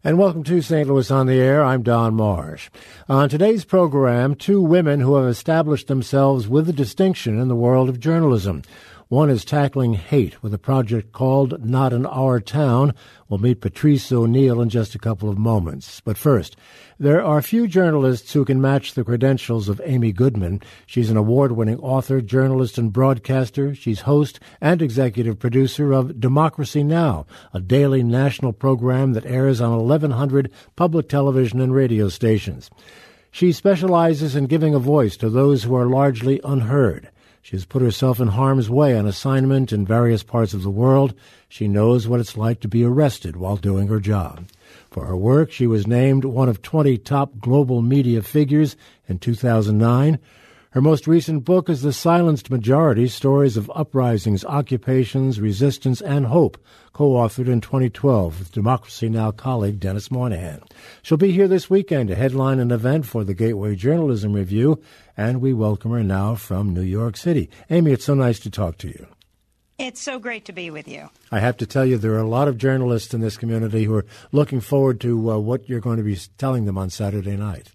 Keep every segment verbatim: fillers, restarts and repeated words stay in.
And welcome to Saint Louis on the Air. I'm Don Marsh. On today's program, two women who have established themselves with a distinction in the world of journalism. One is tackling hate with a project called Not in Our Town. We'll meet Patrice O'Neill in just a couple of moments. But first, there are few journalists who can match the credentials of Amy Goodman. She's an award-winning author, journalist, and broadcaster. She's host and executive producer of Democracy Now!, a daily national program that airs on eleven hundred public television and radio stations. She specializes in giving a voice to those who are largely unheard. She has put herself in harm's way on assignment in various parts of the world. She knows what it's like to be arrested while doing her job. For her work, she was named one of twenty top global media figures in two thousand nine. Her most recent book is The Silenced Majority, Stories of Uprisings, Occupations, Resistance, and Hope, co-authored in twenty twelve with Democracy Now! Colleague Dennis Moynihan. She'll be here this weekend to headline an event for the Gateway Journalism Review, and we welcome her now from New York City. Amy, it's so nice to talk to you. It's so great to be with you. I have to tell you, there are a lot of journalists in this community who are looking forward to uh, what you're going to be telling them on Saturday night.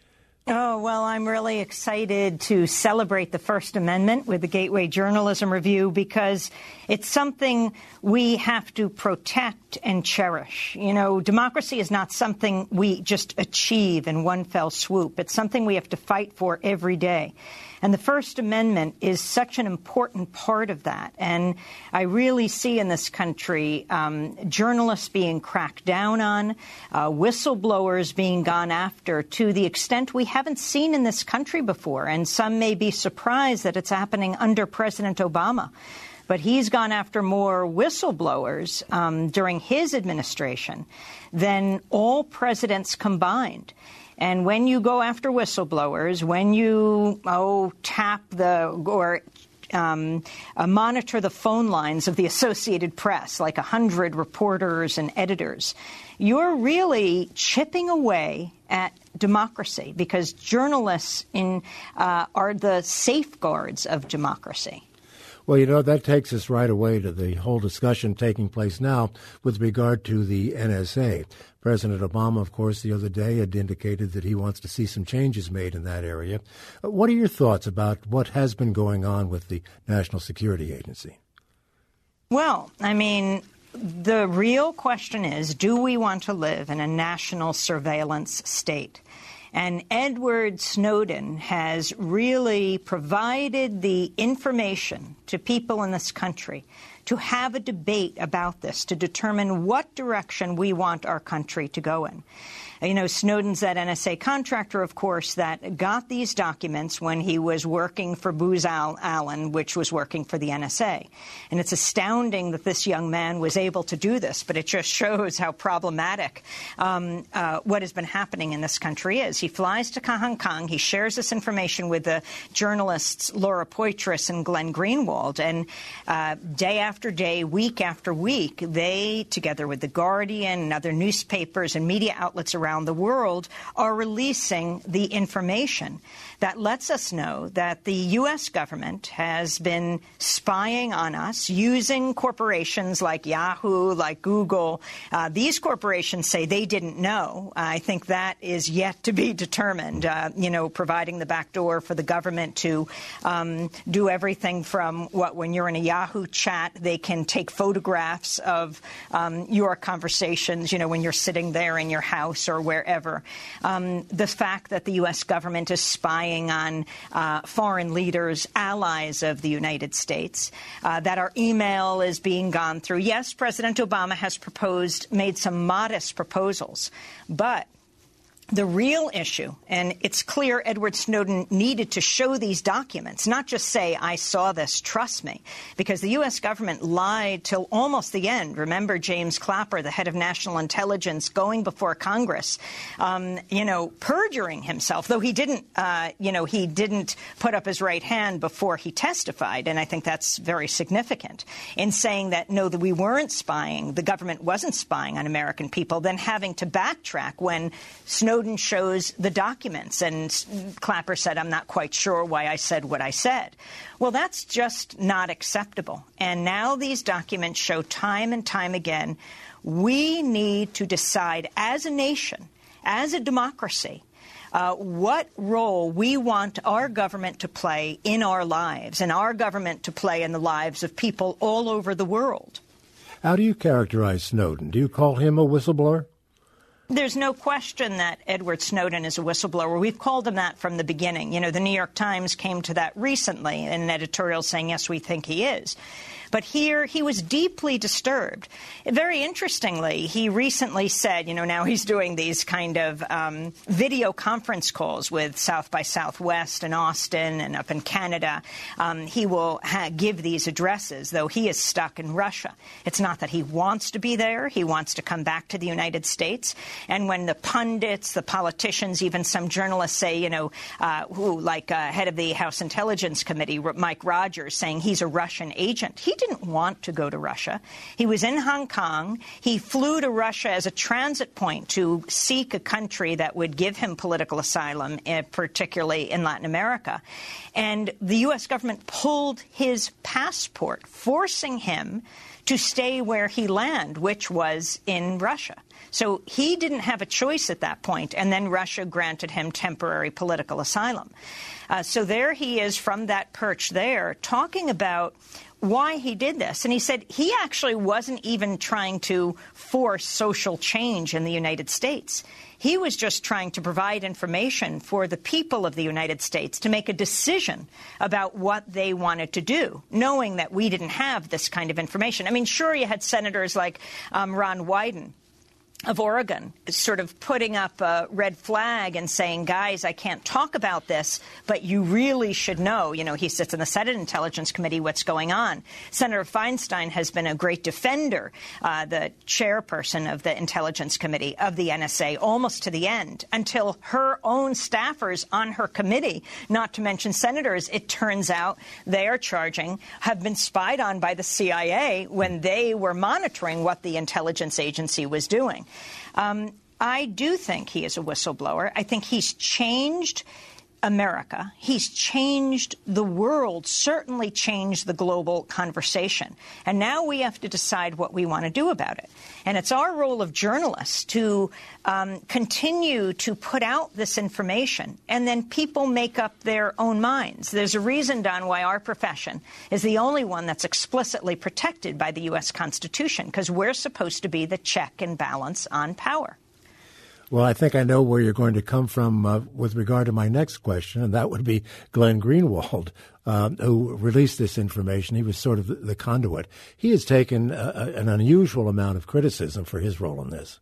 Oh, well, I'm really excited to celebrate the First Amendment with the Gateway Journalism Review because it's something we have to protect and cherish. You know, democracy is not something we just achieve in one fell swoop. It's something we have to fight for every day. And the First Amendment is such an important part of that. And I really see in this country um, journalists being cracked down on, uh, whistleblowers being gone after to the extent we haven't seen in this country before. And some may be surprised that it's happening under President Obama. But he's gone after more whistleblowers um, during his administration than all presidents combined. And when you go after whistleblowers, when you, oh, tap the or um, uh, monitor the phone lines of the Associated Press, like a hundred reporters and editors, you're really chipping away at democracy because journalists in, uh, are the safeguards of democracy. Well, you know, that takes us right away to the whole discussion taking place now with regard to the N S A. President Obama, of course, the other day had indicated that he wants to see some changes made in that area. What are your thoughts about what has been going on with the National Security Agency? Well, I mean, the real question is, do we want to live in a national surveillance state? And Edward Snowden has really provided the information to people in this country to have a debate about this, to determine what direction we want our country to go in. You know, Snowden's that N S A contractor, of course, that got these documents when he was working for Booz Allen, which was working for the N S A. And it's astounding that this young man was able to do this, but it just shows how problematic um, uh, what has been happening in this country is. He flies to Hong Kong. He shares this information with the journalists Laura Poitras and Glenn Greenwald. And uh, day after day, week after week, they, together with The Guardian and other newspapers and media outlets around around the world, are releasing the information that lets us know that the U S government has been spying on us using corporations like Yahoo, like Google. Uh, these corporations say they didn't know. I think that is yet to be determined, uh, you know, providing the back door for the government to um, do everything from what, when you're in a Yahoo chat, they can take photographs of um, your conversations, you know, when you're sitting there in your house or wherever. Um, the fact that the U S government is spying on uh, foreign leaders, allies of the United States, uh, that our email is being gone through. Yes, President Obama has proposed, made some modest proposals, but the real issue, and it's clear Edward Snowden needed to show these documents, not just say, I saw this, trust me, because the U S government lied till almost the end. Remember James Clapper, the head of national intelligence, going before Congress, um, you know, perjuring himself, though he didn't, uh, you know, he didn't put up his right hand before he testified. And I think that's very significant in saying that, no, that we weren't spying, the government wasn't spying on American people, then having to backtrack when Snowden shows the documents. And Clapper said, I'm not quite sure why I said what I said. Well, that's just not acceptable. And now these documents show time and time again We need to decide as a nation, as a democracy, uh, what role we want our government to play in our lives and our government to play in the lives of people all over the world. How do you characterize Snowden? Do you call him a whistleblower? There's no question that Edward Snowden is a whistleblower. We've called him that from the beginning. You know, the New York Times came to that recently in an editorial saying, yes, we think he is. But here he was deeply disturbed. Very interestingly, he recently said, you know, now he's doing these kind of um, video conference calls with South by Southwest in Austin and up in Canada. Um, he will ha- give these addresses, though he is stuck in Russia. It's not that he wants to be there. He wants to come back to the United States. And when the pundits, the politicians, even some journalists say, you know, uh, who, like uh, head of the House Intelligence Committee, Mike Rogers, saying he's a Russian agent, he didn't want to go to Russia. He was in Hong Kong. He flew to Russia as a transit point to seek a country that would give him political asylum, uh, particularly in Latin America. And the U S government pulled his passport, forcing him to stay where he landed, which was in Russia. So he didn't have a choice at that point, and then Russia granted him temporary political asylum. Uh, so there he is from that perch there talking about why he did this. And he said he actually wasn't even trying to force social change in the United States. He was just trying to provide information for the people of the United States to make a decision about what they wanted to do, knowing that we didn't have this kind of information. I mean, sure, you had senators like um, Ron Wyden of Oregon sort of putting up a red flag and saying, guys, I can't talk about this, but you really should know. You know, he sits in the Senate Intelligence Committee, what's going on. Senator Feinstein has been a great defender, uh, the chairperson of the Intelligence Committee of the N S A, almost to the end, until her own staffers on her committee, not to mention senators, it turns out they are charging, have been spied on by the C I A when they were monitoring what the intelligence agency was doing. Um, I do think he is a whistleblower. I think he's changed America. He's changed the world, certainly changed the global conversation. And now we have to decide what we want to do about it. And it's our role of journalists to um, continue to put out this information, and then people make up their own minds. There's a reason, Don, why our profession is the only one that's explicitly protected by the U S Constitution, because we're supposed to be the check and balance on power. Well, I think I know where you're going to come from uh, with regard to my next question, and that would be Glenn Greenwald, uh, who released this information. He was sort of the, the conduit. He has taken a, an unusual amount of criticism for his role in this.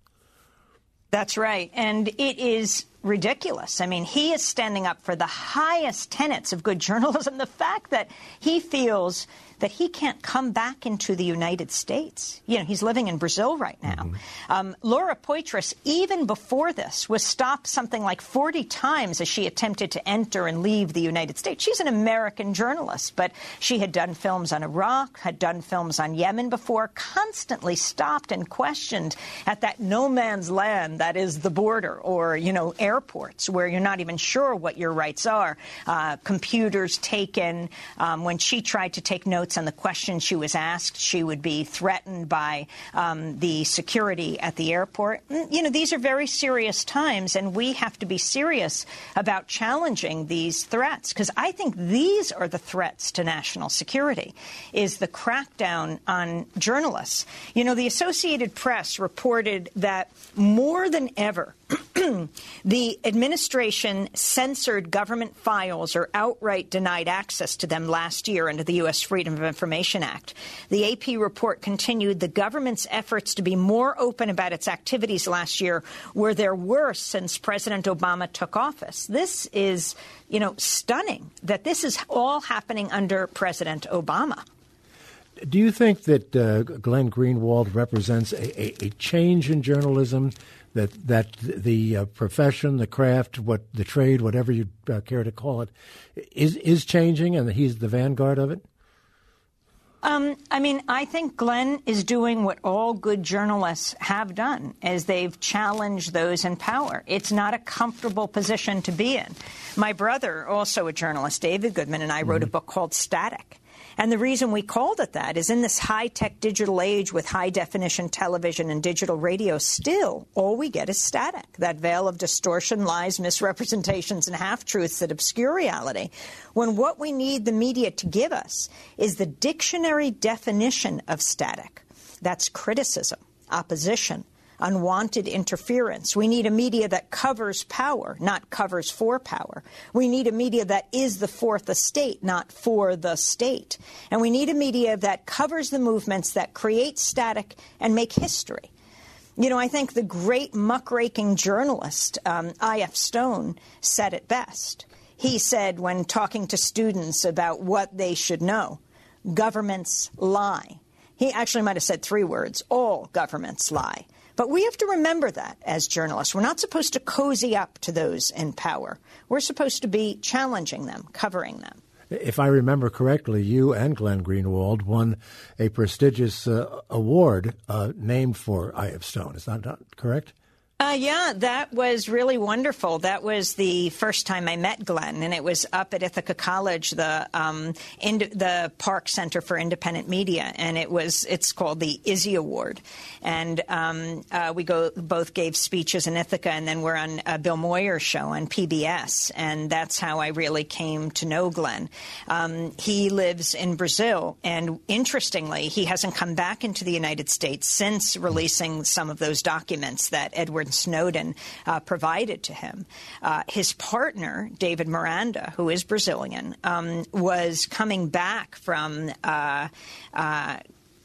That's right. And it is ridiculous. I mean, he is standing up for the highest tenets of good journalism. The fact that he feels that he can't come back into the United States. You know, he's living in Brazil right now. Mm-hmm. Um, Laura Poitras, even before this, was stopped something like forty times as she attempted to enter and leave the United States. She's an American journalist, but she had done films on Iraq, had done films on Yemen before, constantly stopped and questioned at that no man's land that is the border, or, you know, airports where you're not even sure what your rights are. Uh, computers taken. Um, when she tried to take notes on the questions she was asked, she would be threatened by um, the security at the airport. You know, these are very serious times, and we have to be serious about challenging these threats, because I think these are the threats to national security, is the crackdown on journalists. You know, the Associated Press reported that more than ever, the administration censored government files or outright denied access to them last year under the U S Freedom of Information Act. The A P report continued the government's efforts to be more open about its activities last year were their worst since President Obama took office. This is, you know, stunning that this is all happening under President Obama. Do you think that uh, Glenn Greenwald represents a, a, a change in journalism, that that the uh, profession, the craft, what the trade, whatever you uh, care to call it, is is changing, and he's the vanguard of it? Um, I mean, I think Glenn is doing what all good journalists have done, as they've challenged those in power. It's not a comfortable position to be in. My brother, also a journalist, David Goodman, and I wrote mm-hmm. a book called Static. And the reason we called it that is in this high-tech digital age with high-definition television and digital radio, still all we get is static, that veil of distortion, lies, misrepresentations, and half-truths that obscure reality, when what we need the media to give us is the dictionary definition of static. That's criticism, opposition, unwanted interference. We need a media that covers power, not covers for power. We need a media that is the fourth estate, not for the state. And we need a media that covers the movements that create static and make history. You know, I think the great muckraking journalist, um, I F Stone, said it best. He said, when talking to students about what they should know, governments lie. He actually might have said three words, all governments lie. But we have to remember that as journalists. We're not supposed to cozy up to those in power. We're supposed to be challenging them, covering them. If I remember correctly, you and Glenn Greenwald won a prestigious uh, award uh, named for I F Stone. Is that not correct? Uh, yeah, that was really wonderful. That was the first time I met Glenn, and it was up at Ithaca College, the um, ind- the Park Center for Independent Media, and it was it's called the Izzy Award. And um, uh, we go both gave speeches in Ithaca, and then we're on uh, Bill Moyer's show on P B S, and that's how I really came to know Glenn. Um, he lives in Brazil, and interestingly, he hasn't come back into the United States since releasing some of those documents that Edward Snowden uh, provided to him. Uh, his partner, David Miranda, who is Brazilian, um, was coming back from uh, uh,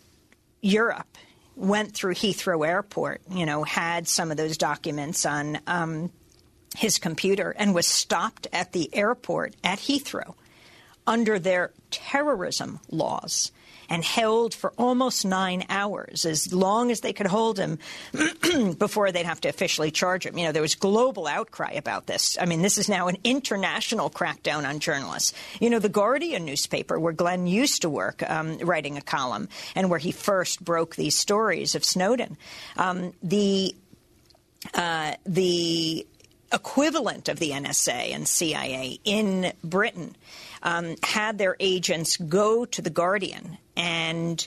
Europe, went through Heathrow Airport, you know, had some of those documents on um, his computer, and was stopped at the airport at Heathrow under their terrorism laws, and held for almost nine hours, as long as they could hold him before they'd have to officially charge him. You know, there was global outcry about this. I mean, this is now an international crackdown on journalists. You know, the Guardian newspaper, where Glenn used to work, um, writing a column, and where he first broke these stories of Snowden, um, the uh, the equivalent of the N S A and C I A in Britain um, had their agents go to the Guardian and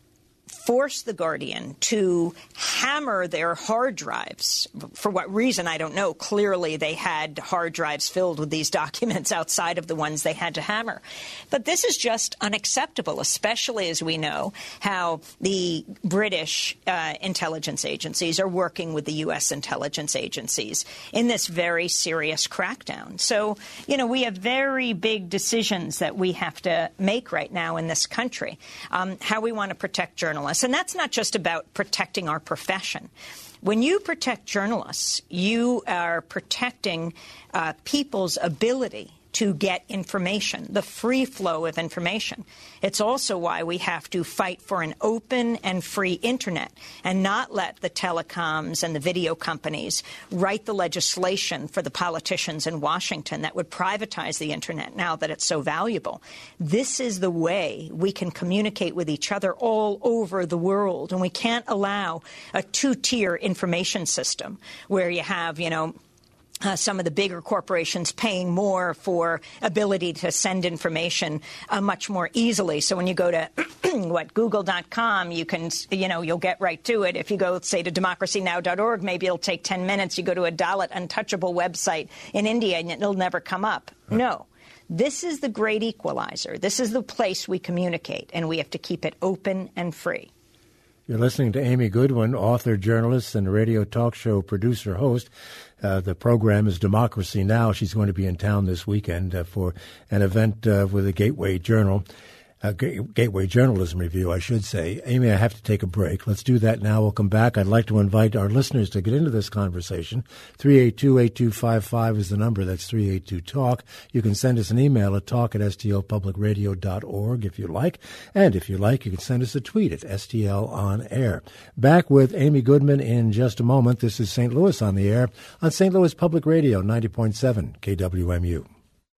force the Guardian to hammer their hard drives. For what reason, I don't know. Clearly, they had hard drives filled with these documents outside of the ones they had to hammer. But this is just unacceptable, especially as we know how the British uh, intelligence agencies are working with the U S intelligence agencies in this very serious crackdown. So, you know, we have very big decisions that we have to make right now in this country, um, how we want to protect journalists. And that's not just about protecting our profession. When you protect journalists, you are protecting uh, people's ability to get information, the free flow of information. It's also why we have to fight for an open and free Internet and not let the telecoms and the video companies write the legislation for the politicians in Washington that would privatize the Internet now that it's so valuable. This is the way we can communicate with each other all over the world, and we can't allow a two-tier information system where you have, you know, Uh, some of the bigger corporations paying more for ability to send information uh, much more easily. So when you go to what google dot com, you can, you know, you'll get right to it. If you go, say, to democracy now dot org, maybe it'll take ten minutes. You go to a Dalit Untouchable website in India, and it'll never come up. No. This is the great equalizer. This is the place we communicate, and we have to keep it open and free. You're listening to Amy Goodwin, author, journalist, and radio talk show producer, host. Uh, the program is Democracy Now! She's going to be in town this weekend uh, for an event uh, with the Gateway Journal. Uh, Gateway Journalism Review, I should say. Amy, I have to take a break. Let's do that now. We'll come back. I'd like to invite our listeners to get into this conversation. three eight two, eight two five five is the number. That's three eight two talk. You can send us an email at talk at s t l public radio dot org if you like. And if you like, you can send us a tweet at S T L on air. Back with Amy Goodman in just a moment. This is Saint Louis on the air on Saint Louis Public Radio, ninety point seven K W M U.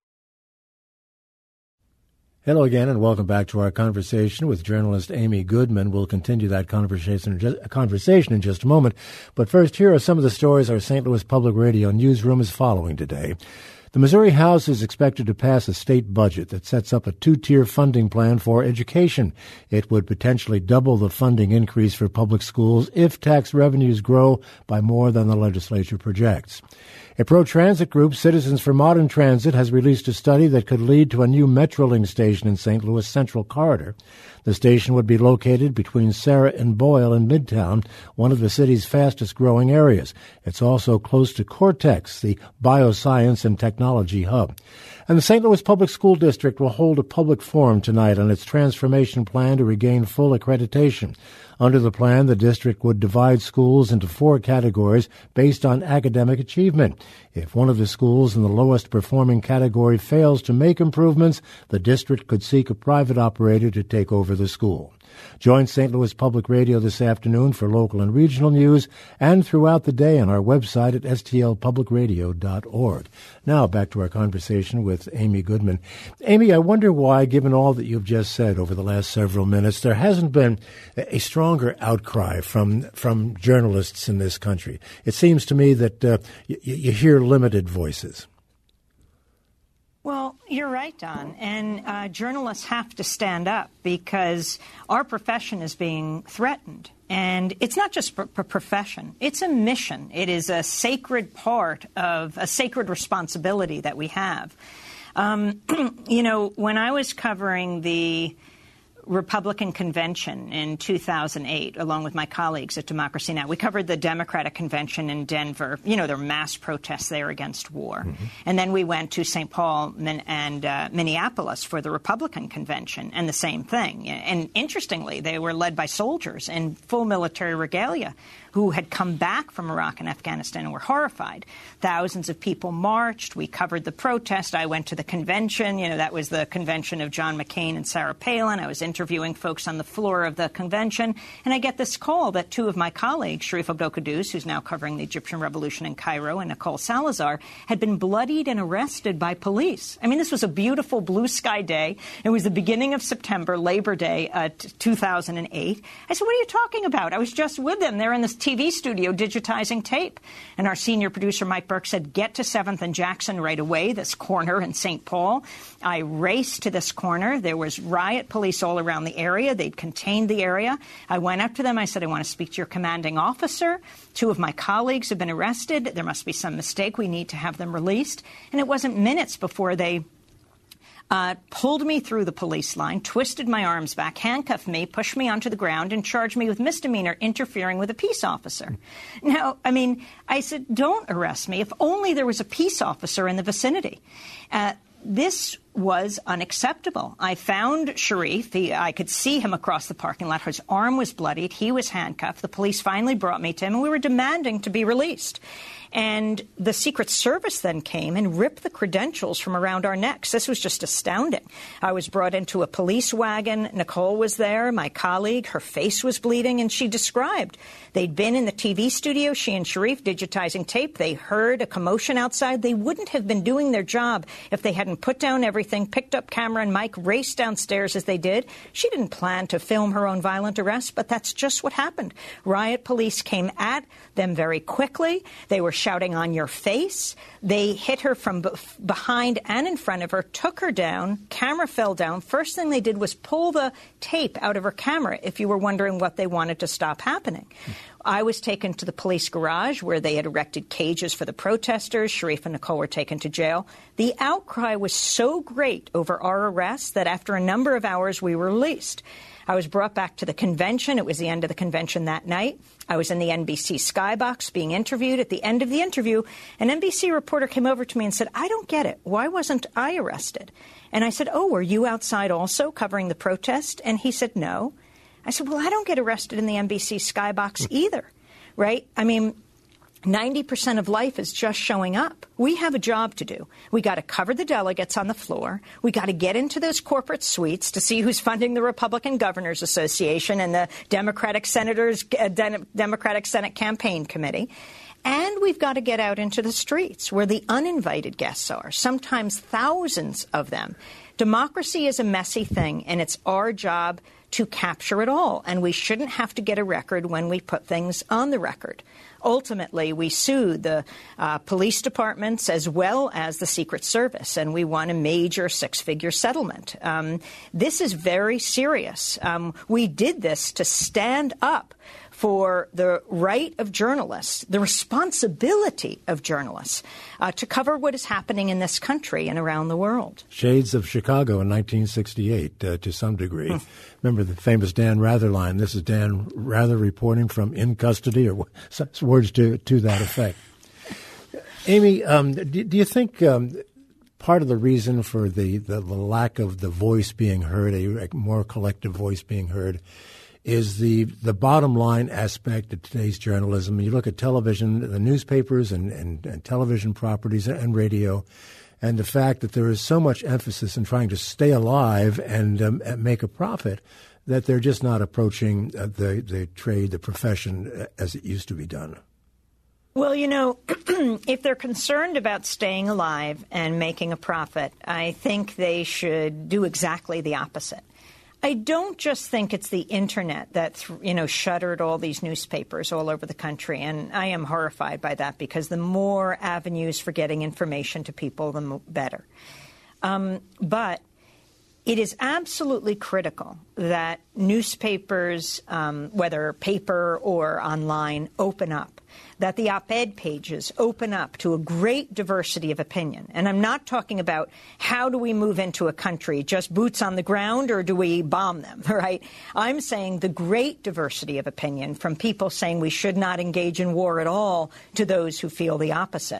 Hello again, and welcome back to our conversation with journalist Amy Goodman. We'll continue that conversation, conversation in just a moment. But first, here are some of the stories our Saint Louis Public Radio newsroom is following today. The Missouri House is expected to pass a state budget that sets up a two-tier funding plan for education. It would potentially double the funding increase for public schools if tax revenues grow by more than the legislature projects. A pro-transit group, Citizens for Modern Transit, has released a study that could lead to a new Metrolink station in Saint Louis Central Corridor. The station would be located between Sarah and Boyle in Midtown, one of the city's fastest-growing areas. It's also close to Cortex, the bioscience and technology hub. And the Saint Louis Public School District will hold a public forum tonight on its transformation plan to regain full accreditation. Under the plan, the district would divide schools into four categories based on academic achievement. If one of the schools in the lowest performing category fails to make improvements, the district could seek a private operator to take over the school. Join Saint Louis Public Radio this afternoon for local and regional news and throughout the day on our website at s t l public radio dot org. Now back to our conversation with Amy Goodman. Amy, I wonder why, given all that you've just said over the last several minutes, there hasn't been a stronger outcry from from journalists in this country. It seems to me that uh, y- you hear limited voices. Well, you're right, Don, and uh, journalists have to stand up because our profession is being threatened. And it's not just a profession. It's a mission. It is a sacred part of a sacred responsibility that we have. Um, you know, when I was covering the Republican convention in two thousand eight, along with my colleagues at Democracy Now!, we covered the Democratic convention in Denver. You know, there were mass protests there against war. Mm-hmm. And then we went to Saint Paul and uh, Minneapolis for the Republican convention, and the same thing. And interestingly, they were led by soldiers in full military regalia who had come back from Iraq and Afghanistan and were horrified. Thousands of people marched. We covered the protest. I went to the convention. You know, that was the convention of John McCain and Sarah Palin. I was interviewing folks on the floor of the convention. And I get this call that two of my colleagues, Sharif Abdel-Quddus, who's now covering the Egyptian Revolution in Cairo, and Nicole Salazar, had been bloodied and arrested by police. I mean, this was a beautiful blue sky day. It was the beginning of September, Labor Day, uh, two thousand eight. I said, what are you talking about? I was just with them. They're in this T V studio digitizing tape. And our senior producer, Mike Burke, said, get to seventh and Jackson right away, this corner in Saint Paul. I raced to this corner. There was riot police all around the area. They'd contained the area. I went up to them. I said, I want to speak to your commanding officer. Two of my colleagues have been arrested. There must be some mistake. We need to have them released. And it wasn't minutes before they Uh, pulled me through the police line, twisted my arms back, handcuffed me, pushed me onto the ground, and charged me with misdemeanor interfering with a peace officer. Now, I mean, I said, don't arrest me. If only there was a peace officer in the vicinity. Uh, this was unacceptable. I found Sharif. He, I could see him across the parking lot. His arm was bloodied. He was handcuffed. The police finally brought me to him, and we were demanding to be released. And the Secret Service then came and ripped the credentials from around our necks. This was just astounding. I was brought into a police wagon. Nicole was there, my colleague. Her face was bleeding, and she described they'd been in the T V studio, she and Sharif, digitizing tape. They heard a commotion outside. They wouldn't have been doing their job if they hadn't put down everything, picked up camera and mic, raced downstairs as they did. She didn't plan to film her own violent arrest, but that's just what happened. Riot police came at them very quickly. They were shouting on your face. They hit her from b- behind and in front of her, took her down. Camera fell down. First thing they did was pull the tape out of her camera, if you were wondering what they wanted to stop happening. I was taken to the police garage where they had erected cages for the protesters. Sharif and Nicole were taken to jail. The outcry was so great over our arrest that after a number of hours we were released. I was brought back to the convention. It was the end of the convention that night. I was in the N B C skybox being interviewed. At the end of the interview, an N B C reporter came over to me and said, I don't get it. Why wasn't I arrested? And I said, oh, were you outside also covering the protest? And he said, no. I said, well, I don't get arrested in the N B C skybox either, right? I mean, ninety percent of life is just showing up. We have a job to do. We got to cover the delegates on the floor. We got to get into those corporate suites to see who's funding the Republican Governors Association and the Democratic Senators, uh, De- Democratic Senate Campaign Committee. And we've got to get out into the streets where the uninvited guests are, sometimes thousands of them. Democracy is a messy thing, and it's our job to capture it all, and we shouldn't have to get a record when we put things on the record. Ultimately, we sued the uh, police departments as well as the Secret Service, and we won a major six-figure settlement. Um, this is very serious. Um, we did this to stand up for the right of journalists, the responsibility of journalists, uh, to cover what is happening in this country and around the world. Shades of Chicago in nineteen sixty-eight, uh, to some degree. Hmm. Remember the famous Dan Rather line, "This is Dan Rather reporting from in custody," or words to, to that effect. Amy, um, do, do you think um, part of the reason for the, the, the lack of the voice being heard, a, a more collective voice being heard, is the the bottom line aspect of today's journalism? You look at television, the newspapers and, and, and television properties and radio, and the fact that there is so much emphasis in trying to stay alive and, um, and make a profit that they're just not approaching uh, the, the trade, the profession, as it used to be done. Well, you know, if they're concerned about staying alive and making a profit, I think they should do exactly the opposite. I don't just think it's the Internet that, you know, shuttered all these newspapers all over the country, and I am horrified by that because the more avenues for getting information to people, the better. Um, but it is absolutely critical that newspapers, um, whether paper or online, open up, that the op-ed pages open up to a great diversity of opinion. And I'm not talking about how do we move into a country, just boots on the ground, or do we bomb them, right? I'm saying the great diversity of opinion, from people saying we should not engage in war at all to those who feel the opposite.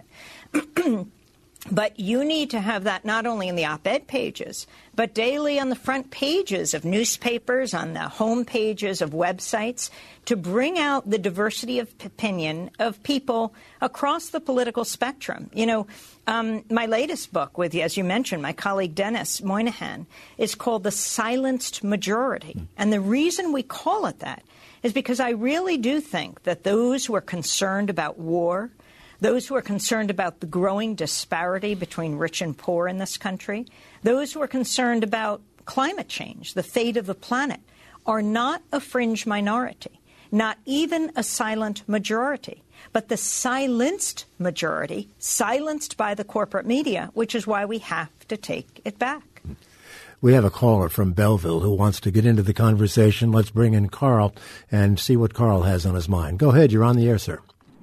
But you need to have that not only in the op-ed pages, but daily on the front pages of newspapers, on the home pages of websites, to bring out the diversity of opinion of people across the political spectrum. You know, um, my latest book with, as you mentioned, my colleague Dennis Moynihan, is called The Silenced Majority. And the reason we call it that is because I really do think that those who are concerned about war, those who are concerned about the growing disparity between rich and poor in this country, those who are concerned about climate change, the fate of the planet, are not a fringe minority, not even a silent majority, but the silenced majority, silenced by the corporate media, which is why we have to take it back. We have a caller from Belleville who wants to get into the conversation. Let's bring in Carl and see what Carl has on his mind. Go ahead. You're on the air, sir.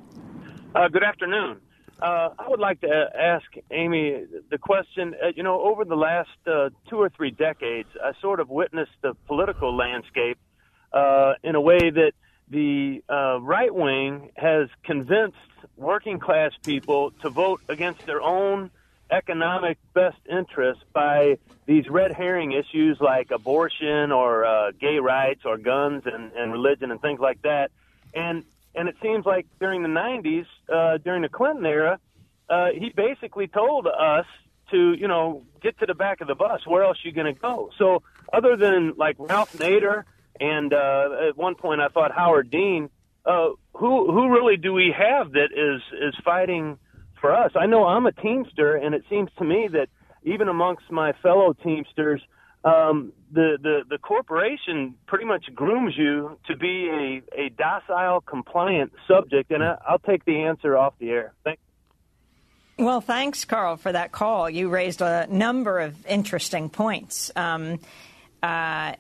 Uh, good afternoon. Uh, I would like to ask Amy the question, uh, you know, over the last uh, two or three decades, I sort of witnessed the political landscape uh, in a way that the uh, right wing has convinced working class people to vote against their own economic best interests by these red herring issues like abortion or uh, gay rights or guns and, and religion and things like that. And And it seems like during the nineties, uh, during the Clinton era, uh, he basically told us to, you know, get to the back of the bus. Where else are you going to go? So other than like Ralph Nader and uh, at one point I thought Howard Dean, uh, who who really do we have that is, is fighting for us? I know I'm a Teamster, and it seems to me that even amongst my fellow Teamsters, Um, the, the, the corporation pretty much grooms you to be a, a docile, compliant subject, and I, I'll take the answer off the air. Thank you. Well, thanks, Carl, for that call. You raised a number of interesting points. Um, uh,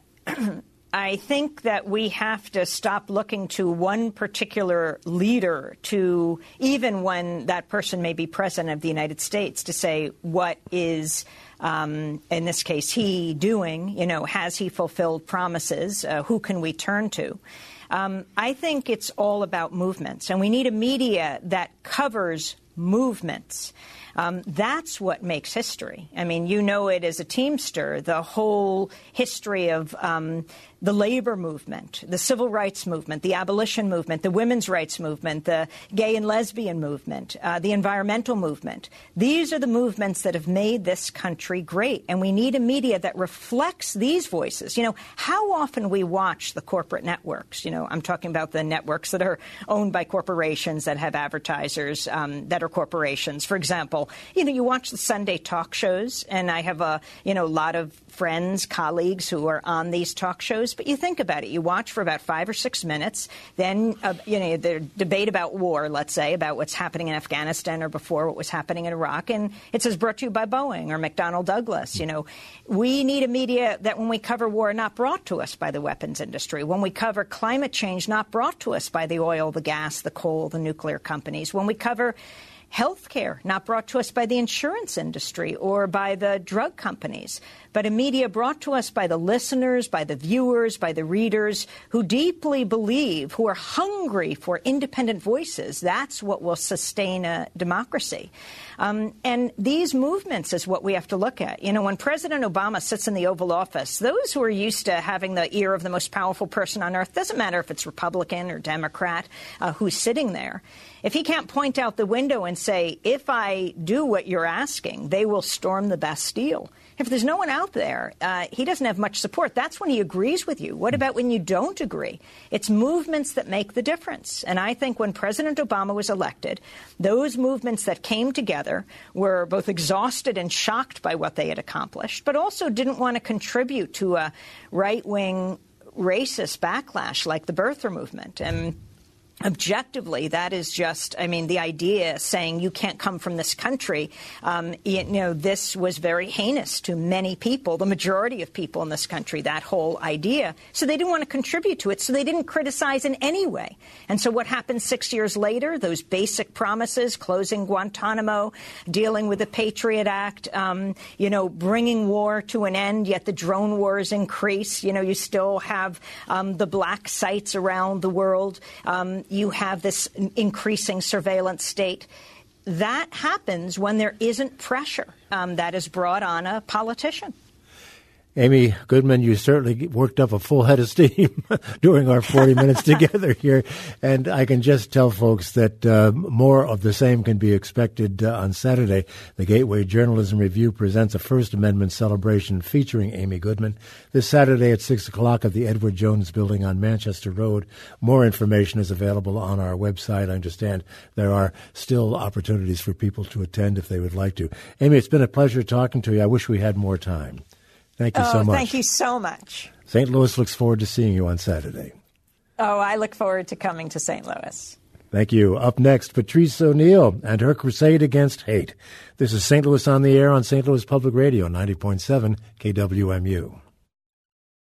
I think that we have to stop looking to one particular leader to, even when that person may be president of the United States, to say what is Um, in this case, he doing, you know, has he fulfilled promises? Uh, who can we turn to? Um, I think it's all about movements, and we need a media that covers movements. Um, that's what makes history. I mean, you know it as a Teamster, the whole history of um, the labor movement, the civil rights movement, the abolition movement, the women's rights movement, the gay and lesbian movement, uh, the environmental movement. These are the movements that have made this country great, and we need a media that reflects these voices. You know, how often we watch the corporate networks, you know, know, I'm talking about the networks that are owned by corporations that have advertisers um, that are corporations. For example, you know, you watch the Sunday talk shows, and I have a, you know, a lot of friends, colleagues who are on these talk shows. But you think about it. You watch for about five or six minutes. Then, uh, you know, the debate about war, let's say, about what's happening in Afghanistan or before what was happening in Iraq. And it says brought to you by Boeing or McDonnell Douglas. You know, we need a media that when we cover war, not brought to us by the weapons industry. When we cover climate change, not brought to us by the oil, the gas, the coal, the nuclear companies. When we cover healthcare, not brought to us by the insurance industry or by the drug companies, but a media brought to us by the listeners, by the viewers, by the readers who deeply believe, who are hungry for independent voices. That's what will sustain a democracy. Um, and these movements is what we have to look at. You know, when President Obama sits in the Oval Office, those who are used to having the ear of the most powerful person on earth, doesn't matter if it's Republican or Democrat, uh, who's sitting there, if he can't point out the window and say, if I do what you're asking, they will storm the Bastille. If there's no one out there, uh, he doesn't have much support. That's when he agrees with you. What about when you don't agree? It's movements that make the difference. And I think when President Obama was elected, those movements that came together were both exhausted and shocked by what they had accomplished, but also didn't want to contribute to a right-wing racist backlash like the birther movement. And objectively, that is just, I mean, the idea saying you can't come from this country, um, you know, this was very heinous to many people, the majority of people in this country, that whole idea. So they didn't want to contribute to it, so they didn't criticize in any way. And so what happened six years later, those basic promises, closing Guantanamo, dealing with the Patriot Act, um, you know, bringing war to an end, yet the drone wars increase. You know, you still have um, the black sites around the world. Um, You have this increasing surveillance state. That happens when there isn't pressure um, that is brought on a politician. Amy Goodman, you certainly worked up a full head of steam during our forty minutes together here. And I can just tell folks that uh, more of the same can be expected uh, on Saturday. The Gateway Journalism Review presents a First Amendment celebration featuring Amy Goodman this Saturday at six o'clock at the Edward Jones Building on Manchester Road. More information is available on our website. I understand there are still opportunities for people to attend if they would like to. Amy, it's been a pleasure talking to you. I wish we had more time. Thank you oh, so much. Thank you so much. Saint Louis looks forward to seeing you on Saturday. Oh, I look forward to coming to Saint Louis. Thank you. Up next, Patrice O'Neill and her crusade against hate. This is Saint Louis on the Air on Saint Louis Public Radio, ninety point seven K W M U.